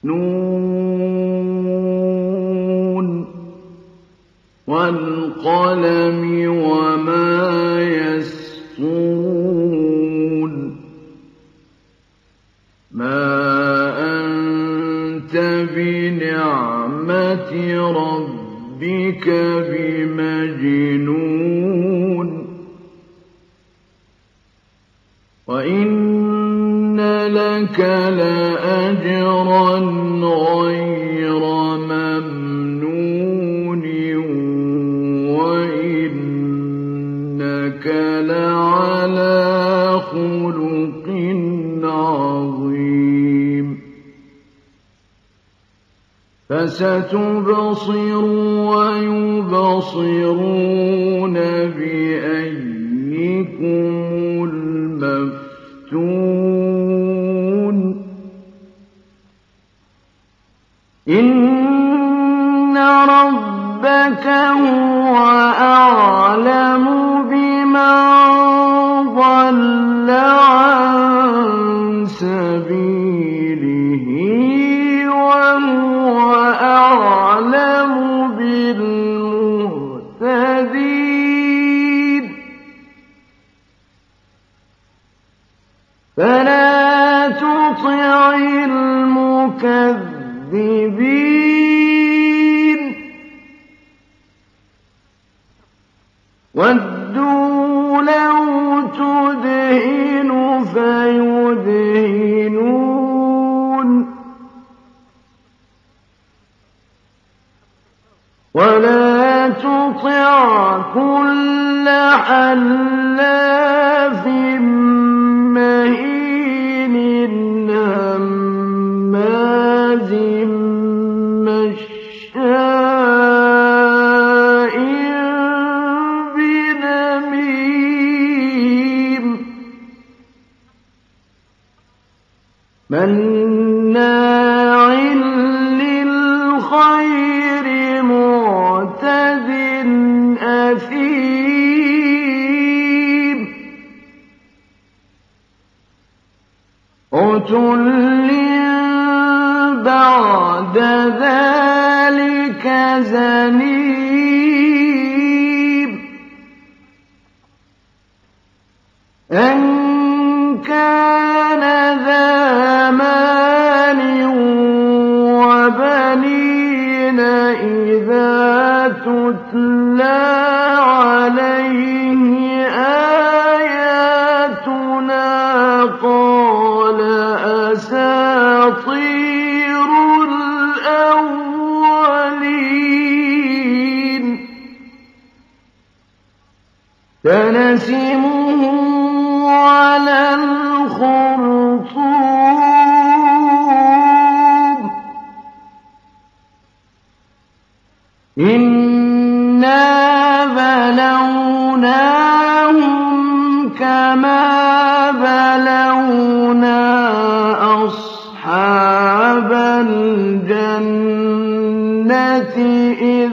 نون والقلم وما يسطرون ما أنت بنعمة ربك بمجنون وإن لك لأجرا غير ممنون وإنك لعلى خلق عظيم فستبصر ويبصرون بأيكم المفتون إن ربك هو أعلم بمن ضل عن سبيله وهو أعلم بالمهتدين فلا تطع المكذبين ودوا لو تدهن فيدهنون ولا تطع كل حلاف مهين هماز مشاء بنميم مناع للخير معتد أثيم عتل بعد ذلك زنيم أن كان ذا مال وبنين إذا تتلى عليه آياتنا قال أساطير الأولين سنسمه على الخرطوم إنا بلوناهم كما بلونا أصحاب الجنة إذ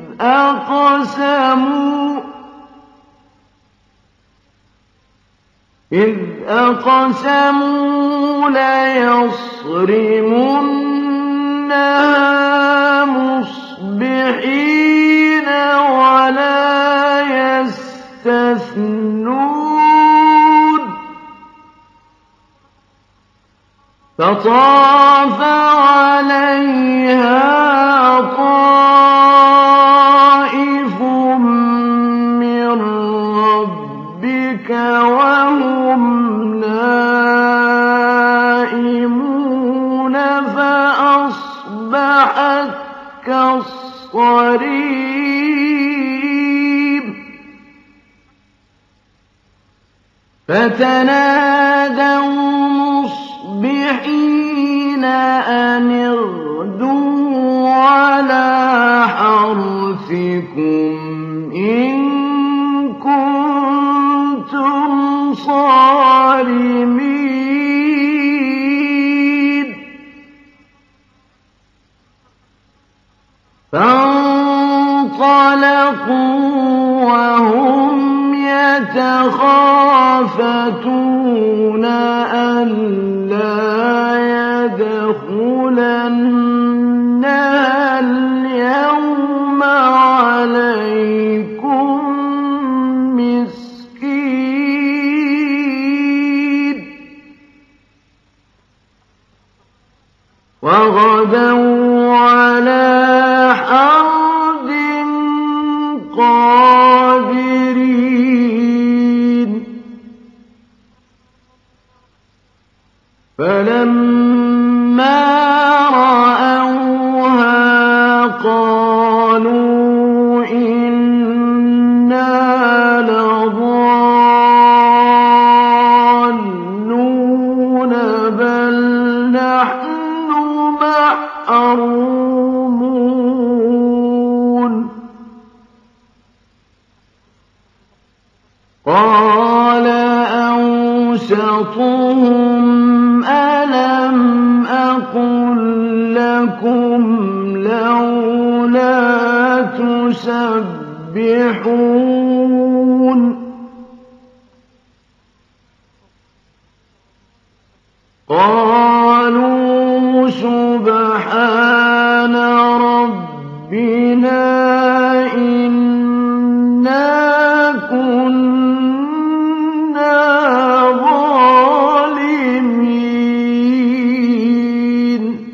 أقسموا ليصرمنها مصبحين ولا يستثنون فطاف عليها طائف من ربك وهم نائمون فأصبحت كالصريم فتنادوا مصبحين أن اغدوا على حرثكم إن كنتم صارمين فانطلقوا وهم يتخافتون ألا يدخلونها لنزولنها اليوم عليكم مسكين وغدوا على حرد قادرين فلما رأوها قالوا إنا لضالون بل نحن محرومون قال أوسطهم ألم أقل لكم لولا تسبحون قالوا سبحان ربنا إنا كنا ظالمين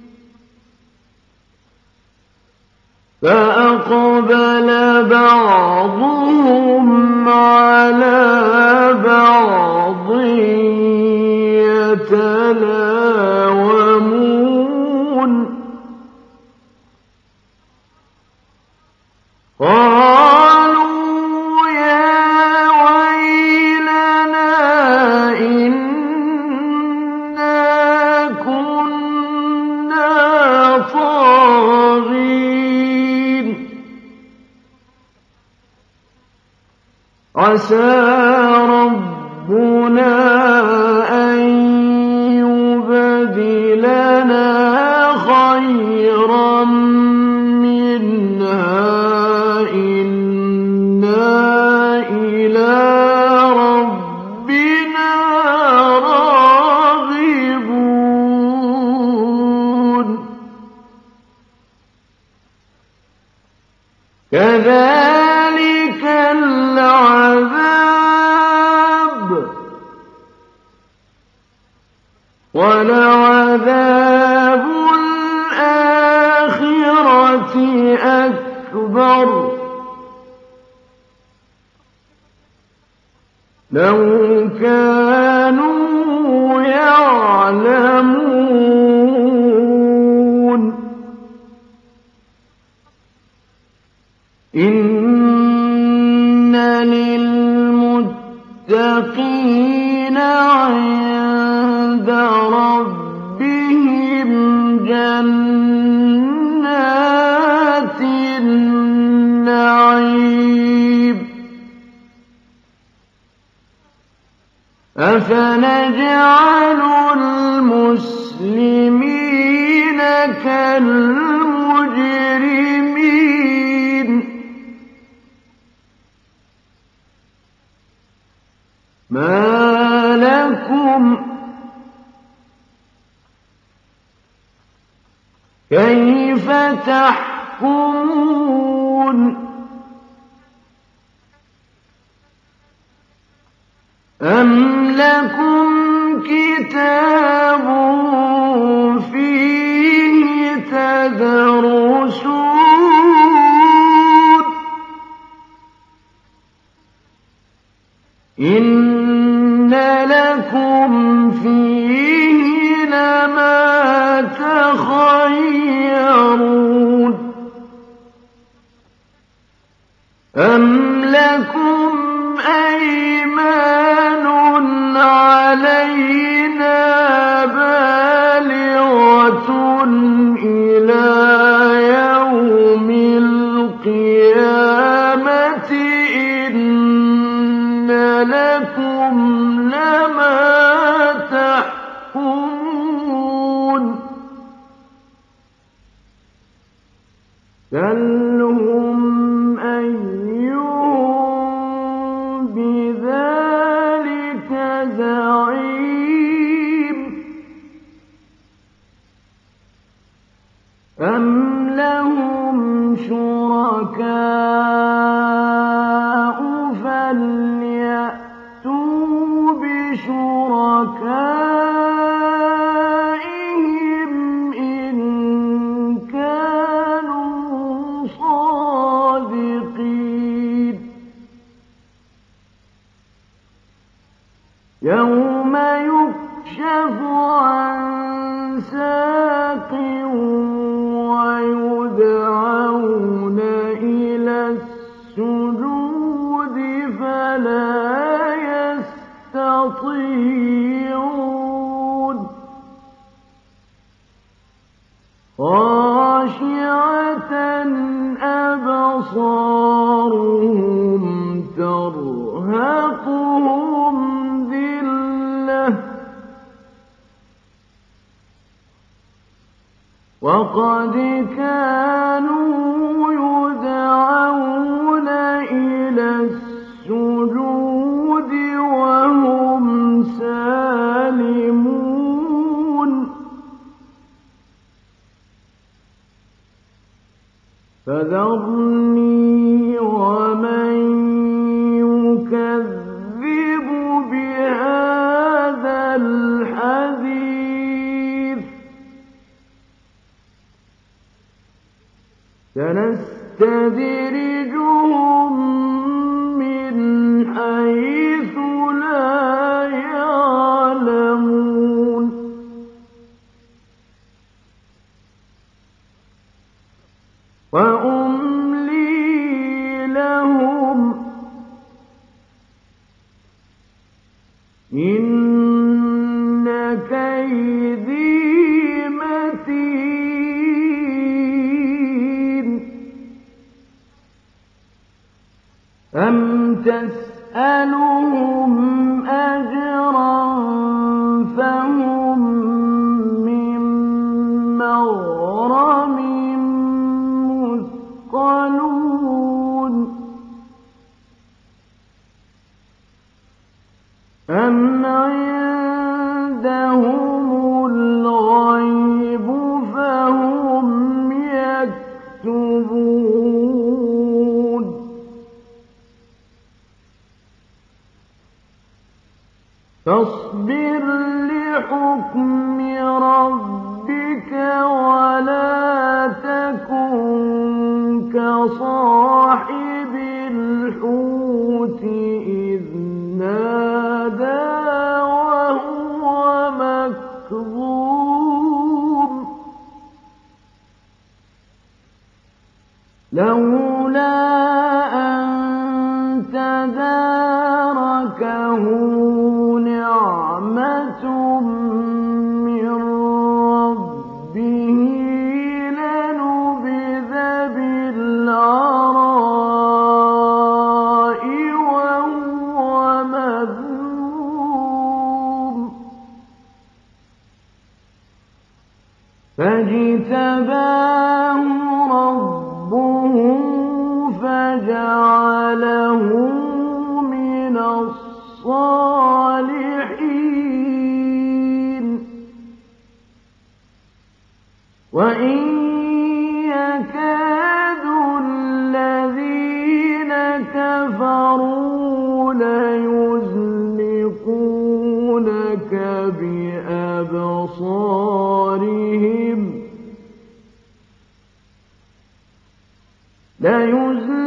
فأقبل بعضهم على بعض يتلاومون قالوا يا ويلنا إنا كنا طاغين عسى ربنا أن يبدلنا خيرا منها إنا إلى ربنا راغبون كذلك العذاب ولعذاب الآخرة أكبر لو كانوا يعلمون إن للمتقين عند ربهم جنات النعيم أفنجعل المسلمين كالمجرمين ما لكم كيف تحكمون أم لكم كتاب فيه تدرسون إن لكم فيه لما تخيرون أم لكم أيمان علينا بالغة إلى يوم القيامة إن لكم لما تحكمون سلهم أيهم بذلك زعيم أَمْ لَهُمْ شُرَكَاءُ فَلْيَأْتُوا بِشُرَكَائِهِمْ إِن كَانُوا صَادِقِينَ يَوْمَ يُكْشَفُ عَن سَاقٍ وَيُدْعَوْنَ إِلَى السُّجُودِ فَلَا يَسْتَطِيعُونَ خَاشِعَةً أَبْصَارُهُمْ تَرْهَقُهُمْ ذِلَّةٌ وَقَدْ كَانُوا يُدْعَوْنَ إِلَى السُّجُودِ وَهُمْ سَالِمُونَ فَذَرْنِي وَمَن يُكَذِّبُ بِهَٰذَا الْحَدِيثِ سَنَسْتَدْرِجُهُم مِّنْ حَيْثُ لَا يَعْلَمُونَ وَأُمْلِي لَهُمْ إِنَّ كَيْدِي مَتِينٌ أَمْ تَسْأَلُهُمْ أَجْرًا فَهُم مِّن مَّغْرَمٍ مثقلون أَمْ عِندَهُمُ الْغَيْبُ فَهُمْ يَكْتُبُونَ فاصبر لحكم ربك ولا تكن كصاحب الحوت إذ نادى وهو مكظوم لولا أن تداركه نعمة من ربه لنبذ بالعراء وهو مذموم فاجتباه ربه فجعله من الصالحين وإن يكاد الذين كفروا ليزلقونك بأبصارهم